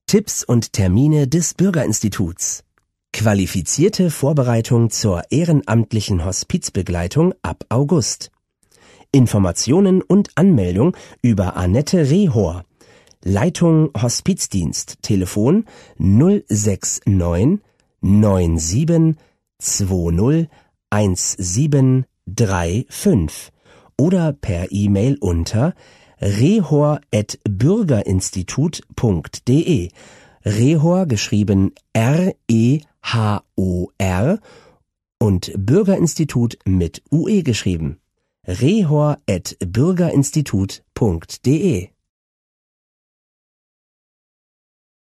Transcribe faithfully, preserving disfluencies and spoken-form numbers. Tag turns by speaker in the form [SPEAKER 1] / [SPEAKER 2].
[SPEAKER 1] Tipps und Termine des Bürgerinstituts. Qualifizierte Vorbereitung zur ehrenamtlichen Hospizbegleitung ab August. Informationen und Anmeldung über Annette Rehor. Leitung Hospizdienst, Telefon null sechs neun neun sieben zwei null eins sieben drei fünf oder per E-Mail unter rehor at bürgerinstitut punkt de. Rehor geschrieben R E H O R und Bürgerinstitut mit U E geschrieben. rehor at bürgerinstitut punkt de